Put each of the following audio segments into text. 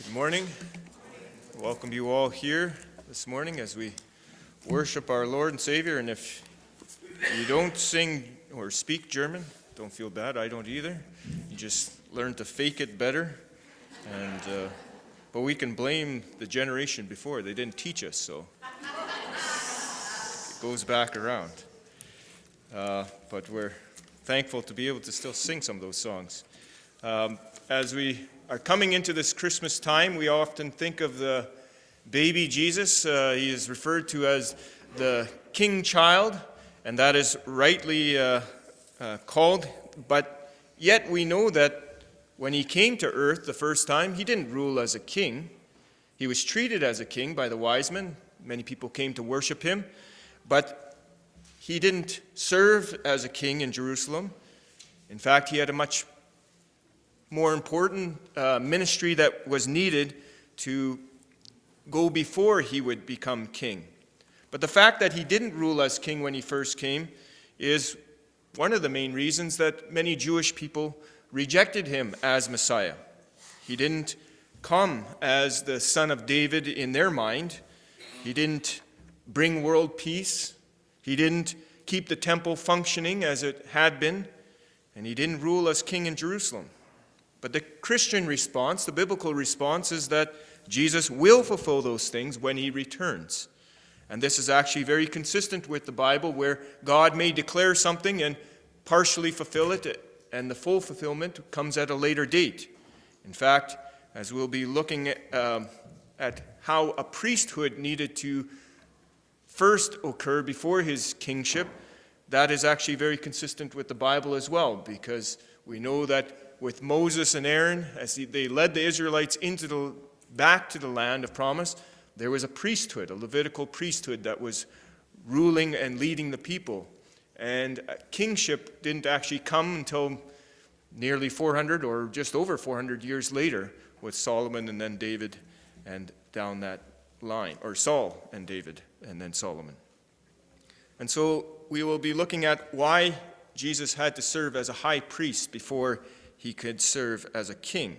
Good morning. Welcome you all here this morning as we worship our Lord and Savior. And if you don't sing or speak German, don't feel bad. I don't either. You just learn to fake it better. But we can blame the generation before. They didn't teach us, so it goes back around. But we're thankful to be able to still sing some of those songs. As we are coming into this Christmas time, we often think of the baby Jesus. He is referred to as the King Child, and that is rightly called. But yet we know that when he came to earth the first time, he didn't rule as a king. He was treated as a king by the wise men. Many people came to worship him, but he didn't serve as a king in Jerusalem. In fact, he had a much more important ministry that was needed to go before he would become king. But the fact that he didn't rule as king when he first came is one of the main reasons that many Jewish people rejected him as Messiah. He didn't come as the son of David in their mind. He didn't bring world peace. He didn't keep the temple functioning as it had been. And he didn't rule as king in Jerusalem. But the Christian response, the biblical response, is that Jesus will fulfill those things when he returns. And this is actually very consistent with the Bible, where God may declare something and partially fulfill it, and the full fulfillment comes at a later date. In fact, as we'll be looking at how a priesthood needed to first occur before his kingship, that is actually very consistent with the Bible as well, because we know that with Moses and Aaron, as they led the Israelites back to the land of promise, there was a priesthood, a Levitical priesthood that was ruling and leading the people. And kingship didn't actually come until nearly 400 or just over 400 years later with Solomon and then David and down that line, or Saul and David and then Solomon. And so we will be looking at why Jesus had to serve as a high priest before he could serve as a king.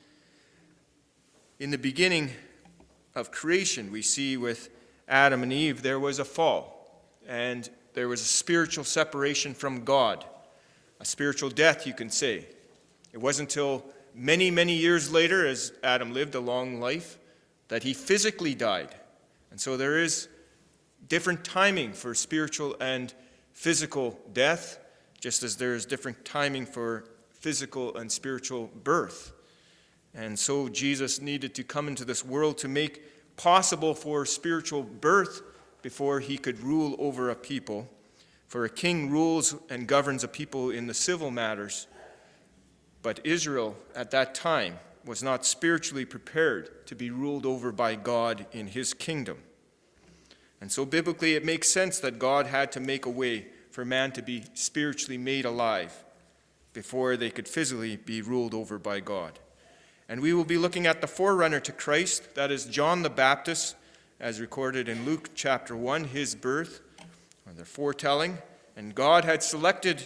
In the beginning of creation, we see with Adam and Eve, there was a fall, and there was a spiritual separation from God, a spiritual death, you can say. It wasn't until many, many years later, as Adam lived a long life, that he physically died. And so there is different timing for spiritual and physical death, just as there is different timing for physical and spiritual birth. And so Jesus needed to come into this world to make possible for spiritual birth before he could rule over a people. For a king rules and governs a people in the civil matters. But Israel at that time was not spiritually prepared to be ruled over by God in his kingdom. And so biblically it makes sense that God had to make a way for man to be spiritually made alive before they could physically be ruled over by God. And we will be looking at the forerunner to Christ, that is John the Baptist, as recorded in Luke chapter 1, his birth, or the foretelling. And God had selected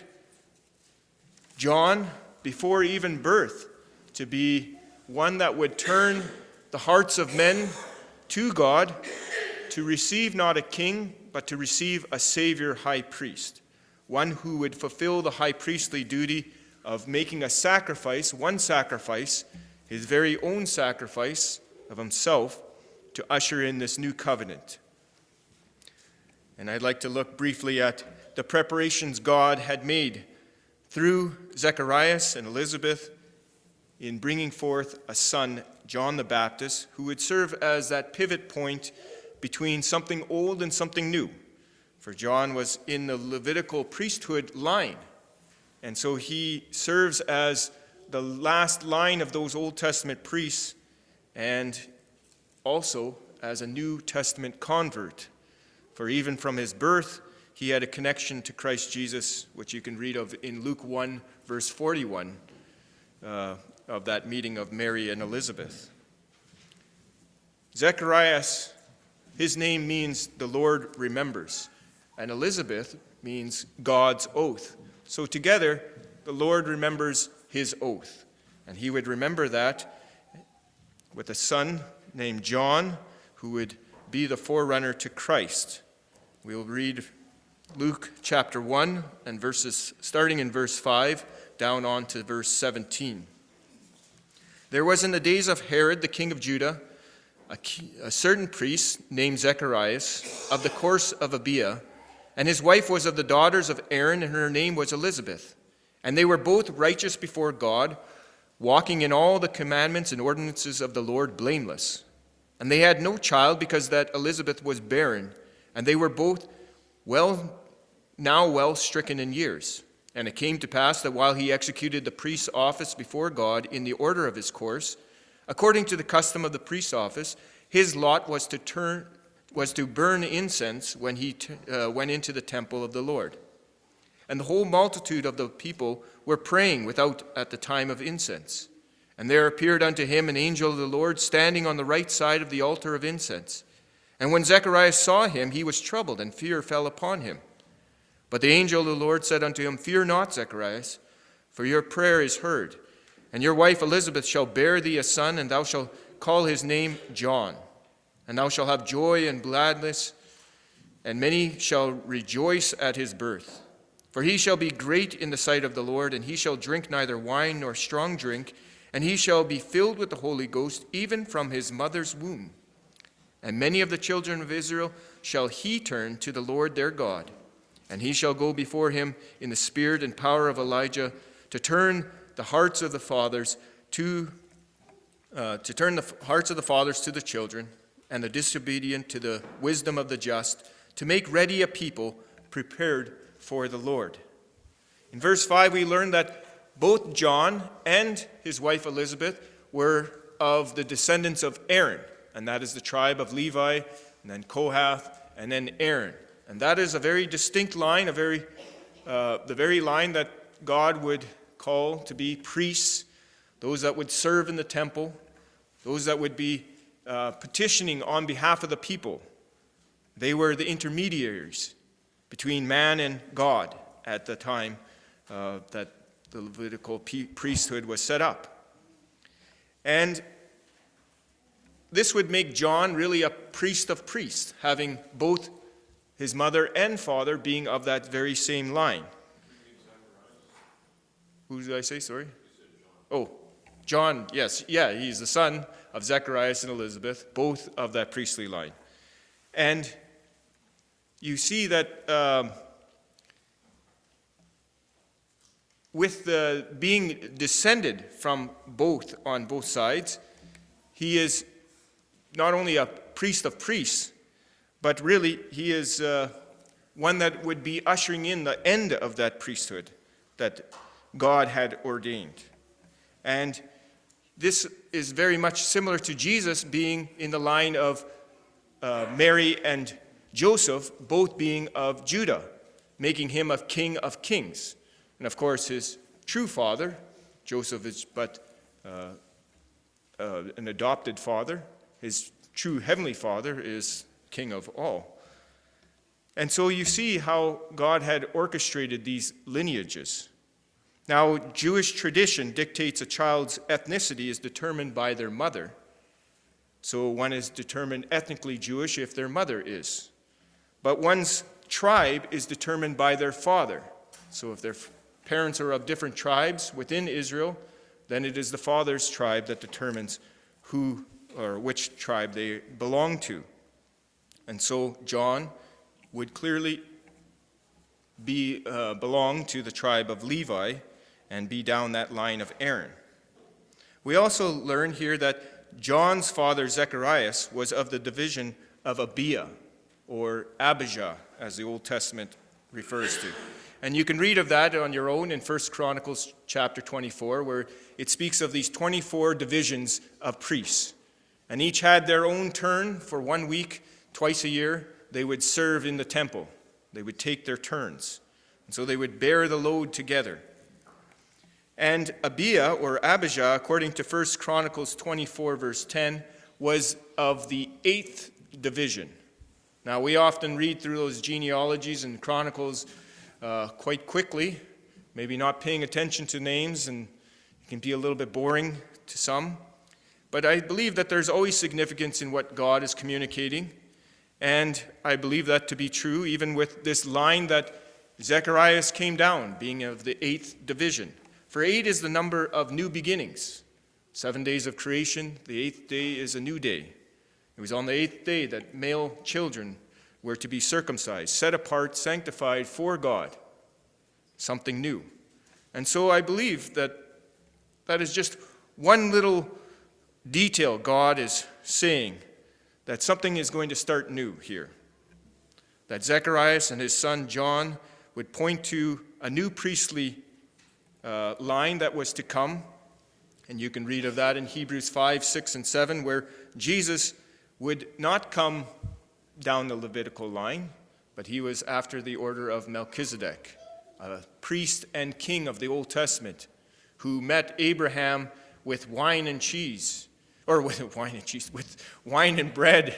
John before even birth to be one that would turn the hearts of men to God, to receive not a king, but to receive a Savior high priest, one who would fulfill the high priestly duty of making a sacrifice, one sacrifice, his very own sacrifice of himself, to usher in this new covenant. And I'd like to look briefly at the preparations God had made through Zacharias and Elizabeth in bringing forth a son, John the Baptist, who would serve as that pivot point between something old and something new. For John was in the Levitical priesthood line, and so he serves as the last line of those Old Testament priests and also as a New Testament convert. For even from his birth, he had a connection to Christ Jesus, which you can read of in Luke 1, verse 41, of that meeting of Mary and Elizabeth. Zacharias, his name means the Lord remembers, and Elizabeth means God's oath. So together, the Lord remembers his oath, and he would remember that with a son named John, who would be the forerunner to Christ. We'll read Luke chapter 1 and starting in verse 5 down on to verse 17. There was in the days of Herod, the king of Judah, a certain priest named Zacharias of the course of Abia, and his wife was of the daughters of Aaron, and her name was Elizabeth. And they were both righteous before God, walking in all the commandments and ordinances of the Lord blameless. And they had no child, because that Elizabeth was barren, and they were both now well stricken in years. And it came to pass that while he executed the priest's office before God in the order of his course, according to the custom of the priest's office, his lot was to burn incense when he went into the temple of the Lord. And the whole multitude of the people were praying without at the time of incense. And there appeared unto him an angel of the Lord standing on the right side of the altar of incense. And when Zacharias saw him, he was troubled, and fear fell upon him. But the angel of the Lord said unto him, Fear not, Zacharias, for your prayer is heard. And your wife Elizabeth shall bear thee a son, and thou shalt call his name John. And thou shalt have joy and gladness, and many shall rejoice at his birth. For he shall be great in the sight of the Lord, and he shall drink neither wine nor strong drink, and he shall be filled with the Holy Ghost, even from his mother's womb. And many of the children of Israel shall he turn to the Lord their God. And he shall go before him in the spirit and power of Elijah, to turn the hearts of the fathers to the children, and the disobedient to the wisdom of the just, to make ready a people prepared for the Lord. In verse 5, we learn that both John and his wife Elizabeth were of the descendants of Aaron, and that is the tribe of Levi, and then Kohath, and then Aaron. And that is a very distinct line, the very line that God would call to be priests, those that would serve in the temple, those that would be petitioning on behalf of the people. They were the intermediaries between man and God at the time that the Levitical priesthood was set up. And this would make John really a priest of priests, having both his mother and father being of that very same line. Who did I say, sorry? Oh, John, yes. Yeah, he's the son of Zacharias and Elizabeth, both of that priestly line. And you see that with the being descended from both on both sides, he is not only a priest of priests, but really he is one that would be ushering in the end of that priesthood that God had ordained. And this is very much similar to Jesus being in the line of Mary and Joseph, both being of Judah, making him a king of kings. And of course, his true father, Joseph, is but an adopted father. His true heavenly father is king of all. And so you see how God had orchestrated these lineages. Now, Jewish tradition dictates a child's ethnicity is determined by their mother. So one is determined ethnically Jewish if their mother is. But one's tribe is determined by their father. So if their parents are of different tribes within Israel, then it is the father's tribe that determines who or which tribe they belong to. And so John would clearly belong to the tribe of Levi and be down that line of Aaron. We also learn here that John's father Zacharias was of the division of Abia, or Abijah, as the Old Testament refers to. And you can read of that on your own in 1 Chronicles chapter 24, where it speaks of these 24 divisions of priests. And each had their own turn for 1 week, twice a year. They would serve in the temple. They would take their turns. And so they would bear the load together. And Abia, or Abijah, according to 1 Chronicles 24, verse 10, was of the 8th division. Now, we often read through those genealogies and chronicles quite quickly, maybe not paying attention to names, and it can be a little bit boring to some. But I believe that there's always significance in what God is communicating, and I believe that to be true, even with this line that Zacharias came down, being of the 8th division. For 8 is the number of new beginnings. 7 days of creation, the 8th day is a new day. It was on the 8th day that male children were to be circumcised, set apart, sanctified for God, something new. And so I believe that that is just one little detail God is saying, that something is going to start new here. That Zacharias and his son John would point to a new priestly line that was to come. And you can read of that in Hebrews 5, 6, and 7, where Jesus would not come down the Levitical line, but he was after the order of Melchizedek, a priest and king of the Old Testament, who met Abraham with wine and cheese, or with wine and bread.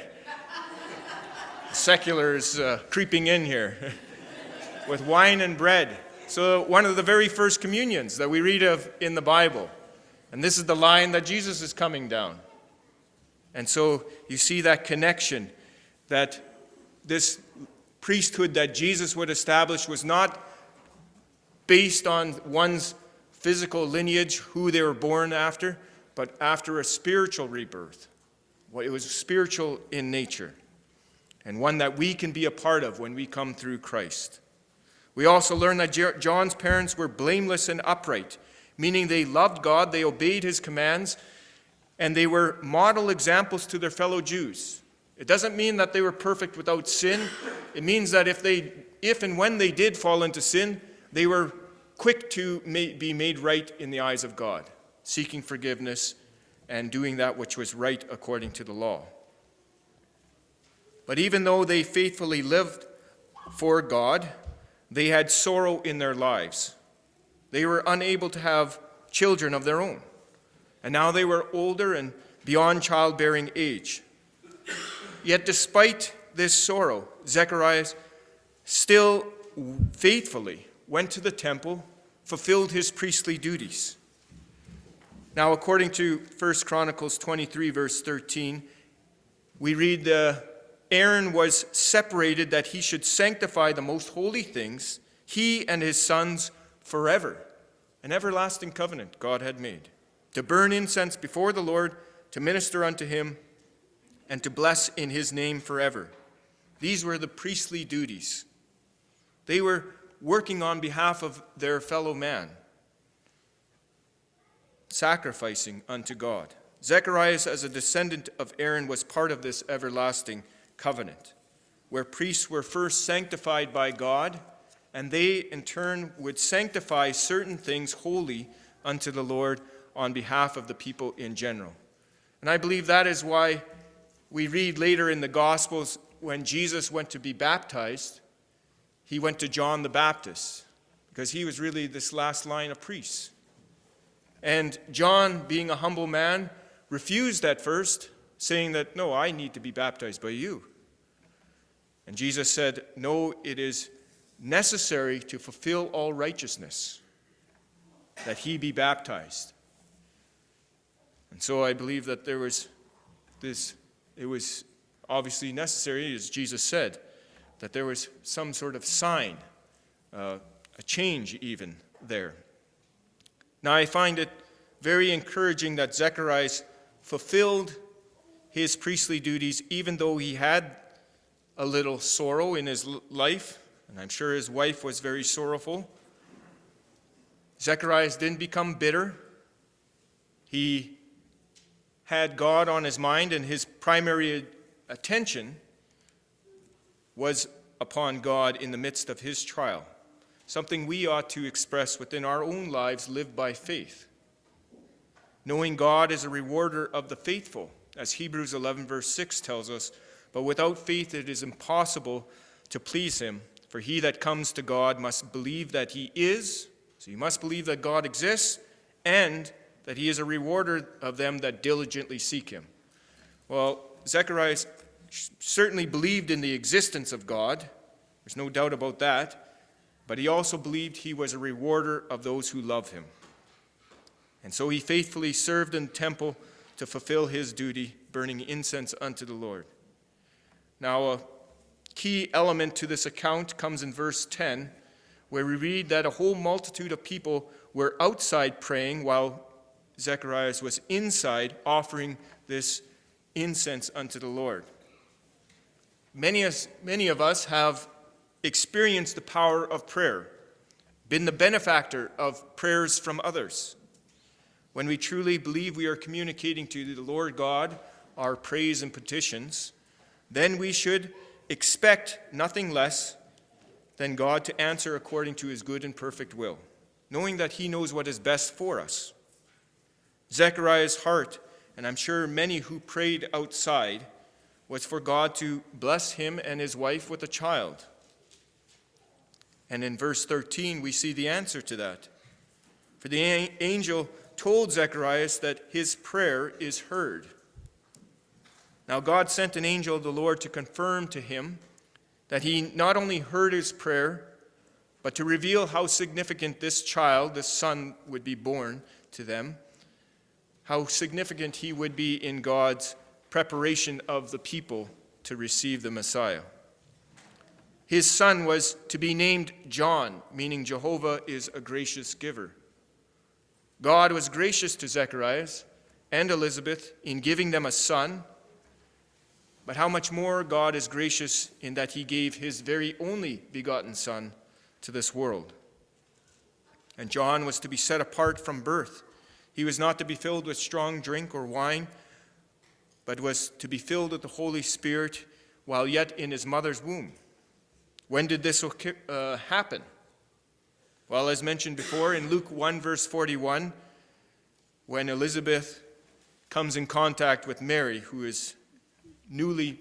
Seculars creeping in here. With wine and bread. So one of the very first communions that we read of in the Bible. And this is the line that Jesus is coming down. And so you see that connection, that this priesthood that Jesus would establish was not based on one's physical lineage, who they were born after, but after a spiritual rebirth. It was spiritual in nature, and one that we can be a part of when we come through Christ. We also learn that John's parents were blameless and upright, meaning they loved God, they obeyed his commands, and they were model examples to their fellow Jews. It doesn't mean that they were perfect without sin. It means that if and when they did fall into sin, they were quick to be made right in the eyes of God, seeking forgiveness and doing that which was right according to the law. But even though they faithfully lived for God, they had sorrow in their lives. They were unable to have children of their own. And now they were older and beyond childbearing age. Yet despite this sorrow, Zacharias still faithfully went to the temple, fulfilled his priestly duties. Now, according to 1 Chronicles 23, verse 13, we read, Aaron was separated that he should sanctify the most holy things, he and his sons forever. An everlasting covenant God had made, to burn incense before the Lord, to minister unto him, and to bless in his name forever. These were the priestly duties. They were working on behalf of their fellow man, sacrificing unto God. Zacharias, as a descendant of Aaron, was part of this everlasting covenant, where priests were first sanctified by God, and they in turn would sanctify certain things holy unto the Lord on behalf of the people in general. And I believe that is why we read later in the Gospels, when Jesus went to be baptized, he went to John the Baptist, because he was really this last line of priests. And John, being a humble man, refused at first, saying that, no, I need to be baptized by you. And Jesus said, no, it is necessary to fulfill all righteousness, that he be baptized. And so I believe that it was obviously necessary, as Jesus said, that there was some sort of sign, a change even there. Now I find it very encouraging that Zacharias fulfilled his priestly duties even though he had a little sorrow in his life, and I'm sure his wife was very sorrowful. Zacharias didn't become bitter. He had God on his mind, and his primary attention was upon God in the midst of his trial, something we ought to express within our own lives, live by faith. Knowing God is a rewarder of the faithful, as Hebrews 11 verse 6 tells us, but without faith it is impossible to please him, for he that comes to God must believe that he is, so you must believe that God exists, and that he is a rewarder of them that diligently seek him. Well, Zacharias certainly believed in the existence of God. There's no doubt about that. But he also believed he was a rewarder of those who love him. And so he faithfully served in the temple to to fulfill his duty, burning incense unto the Lord. Now, a key element to this account comes in verse 10, where we read that a whole multitude of people were outside praying while Zechariah was inside offering this incense unto the Lord. Many of us have experienced the power of prayer, been the benefactor of prayers from others. When we truly believe we are communicating to the Lord God our praise and petitions, then we should expect nothing less than God to answer according to his good and perfect will, knowing that he knows what is best for us. Zechariah's heart, and I'm sure many who prayed outside, was for God to bless him and his wife with a child. And in verse 13, we see the answer to that. For the angel told Zacharias that his prayer is heard. Now God sent an angel of the Lord to confirm to him that he not only heard his prayer, but to reveal how significant this child, this son, would be born to them, how significant he would be in God's preparation of the people to receive the Messiah. His son was to be named John, meaning Jehovah is a gracious giver. God was gracious to Zacharias and Elizabeth in giving them a son, but how much more God is gracious in that he gave his very only begotten son to this world. And John was to be set apart from birth. He was not to be filled with strong drink or wine, but was to be filled with the Holy Spirit while yet in his mother's womb. When did this happen? Well, as mentioned before, in Luke 1, verse 41, when Elizabeth comes in contact with Mary, who is newly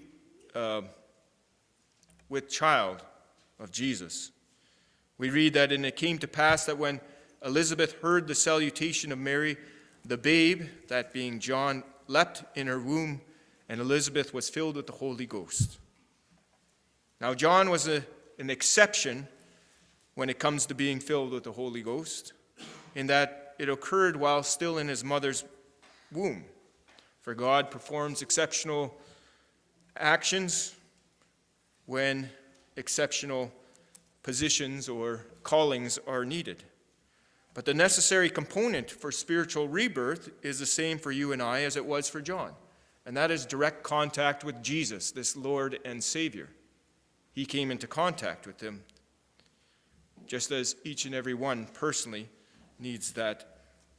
with child of Jesus, we read that, and it came to pass that when Elizabeth heard the salutation of Mary, the babe, that being John, leapt in her womb, and Elizabeth was filled with the Holy Ghost. Now, John was an exception when it comes to being filled with the Holy Ghost, in that it occurred while still in his mother's womb. For God performs exceptional actions when exceptional positions or callings are needed. But the necessary component for spiritual rebirth is the same for you and I as it was for John, and that is direct contact with Jesus, this Lord and Savior. He came into contact with him, just as each and every one personally needs that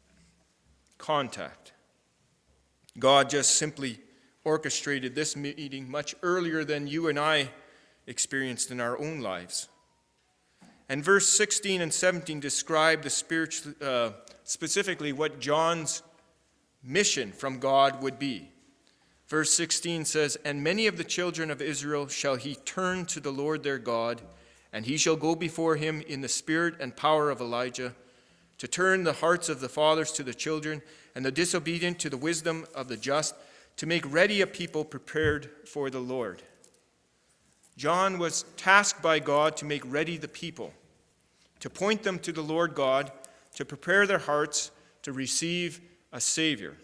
contact. God just simply orchestrated this meeting much earlier than you and I experienced in our own lives. And verse 16 and 17 describe the specifically what John's mission from God would be. Verse 16 says, "And many of the children of Israel shall he turn to the Lord their God, and he shall go before him in the spirit and power of Elijah, to turn the hearts of the fathers to the children, and the disobedient to the wisdom of the just, to make ready a people prepared for the Lord." John was tasked by God to make ready the people, to point them to the Lord God, to prepare their hearts to receive a Savior.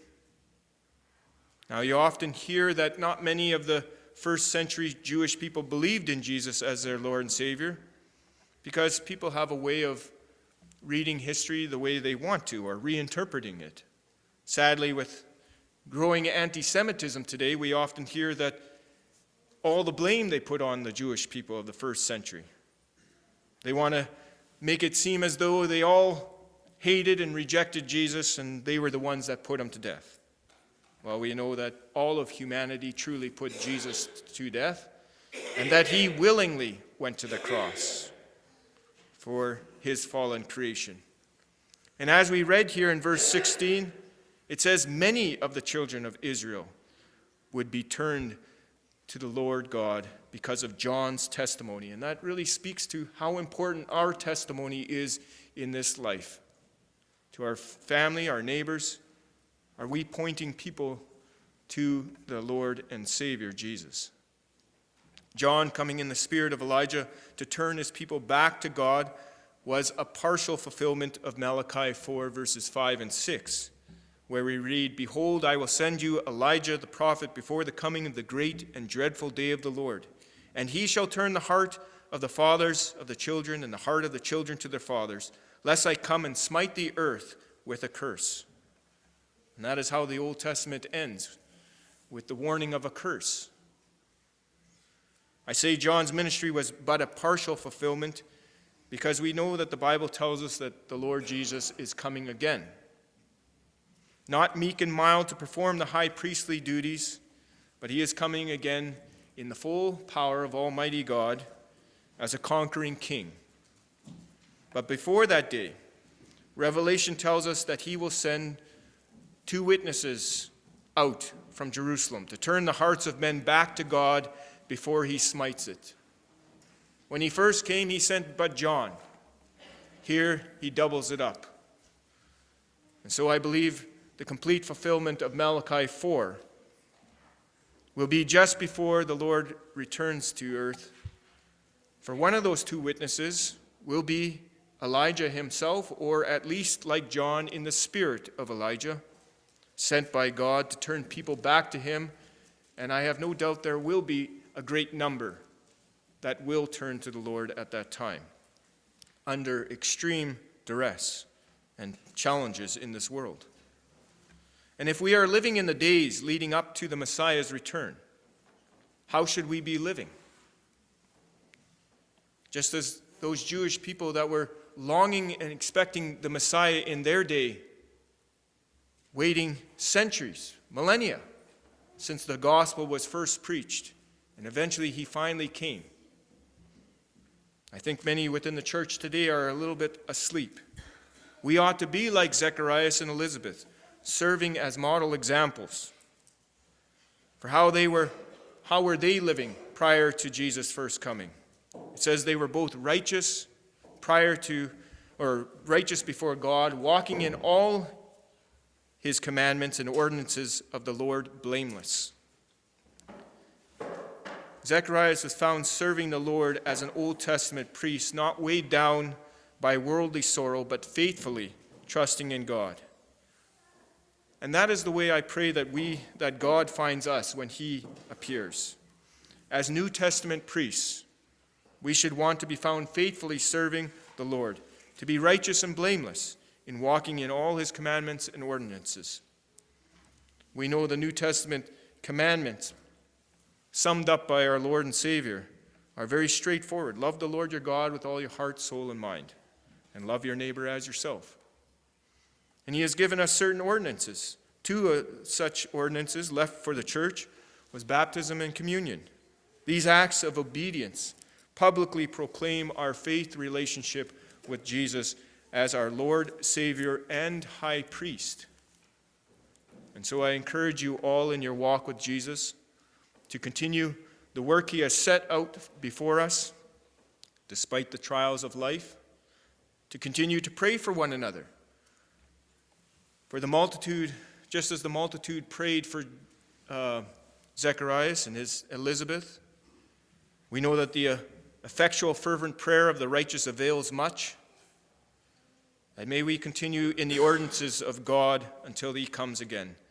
Now, you often hear that not many of the first century Jewish people believed in Jesus as their Lord and Savior, because people have a way of reading history the way they want to, or reinterpreting it. Sadly, with growing anti-Semitism today, we often hear that all the blame they put on the Jewish people of the first century. They want to make it seem as though they all hated and rejected Jesus, and they were the ones that put him to death. Well, we know that all of humanity truly put Jesus to death, and that he willingly went to the cross for his fallen creation. And as we read here in verse 16, it says many of the children of Israel would be turned to the Lord God because of John's testimony. And that really speaks to how important our testimony is in this life. To our family, our neighbors, are we pointing people to the Lord and Savior, Jesus? John, coming in the spirit of Elijah to turn his people back to God, was a partial fulfillment of Malachi 4, verses 5 and 6, where we read, "Behold, I will send you Elijah the prophet before the coming of the great and dreadful day of the Lord. And he shall turn the heart of the fathers of the children and the heart of the children to their fathers, lest I come and smite the earth with a curse." And that is how the Old Testament ends, with the warning of a curse. I say John's ministry was but a partial fulfillment because we know that the Bible tells us that the Lord Jesus is coming again. Not meek and mild to perform the high priestly duties, but he is coming again in the full power of Almighty God as a conquering king. But before that day, Revelation tells us that he will send 2 witnesses out from Jerusalem to turn the hearts of men back to God before he smites it. When he first came, he sent but John. Here, he doubles it up. And so I believe the complete fulfillment of Malachi 4 will be just before the Lord returns to earth. For one of those 2 witnesses will be Elijah himself, or at least like John, in the spirit of Elijah, sent by God to turn people back to him. And I have no doubt there will be a great number that will turn to the Lord at that time, under extreme duress and challenges in this world. And if we are living in the days leading up to the Messiah's return, how should we be living? Just as those Jewish people that were longing and expecting the Messiah in their day, waiting centuries, millennia, since the gospel was first preached, and eventually he finally came. I think many within the church today are a little bit asleep. We ought to be like Zacharias and Elizabeth, serving as model examples for how were they living prior to Jesus' first coming. It says they were both righteous righteous before God, walking in all his commandments and ordinances of the Lord blameless. Zacharias was found serving the Lord as an Old Testament priest, not weighed down by worldly sorrow, but faithfully trusting in God. And that is the way I pray that God finds us when he appears. As New Testament priests, we should want to be found faithfully serving the Lord, to be righteous and blameless in walking in all his commandments and ordinances. We know the New Testament commandments, summed up by our Lord and Savior, are very straightforward. Love the Lord your God with all your heart, soul, and mind, and love your neighbor as yourself. And he has given us certain ordinances. 2 such ordinances left for the church was baptism and communion. These acts of obedience publicly proclaim our faith relationship with Jesus as our Lord, Savior, and High Priest. And so I encourage you all in your walk with Jesus to continue the work he has set out before us, despite the trials of life, to continue to pray for one another. For the multitude, just as the multitude prayed for Zacharias and his Elizabeth, we know that the effectual, fervent prayer of the righteous avails much. And may we continue in the ordinances of God until he comes again.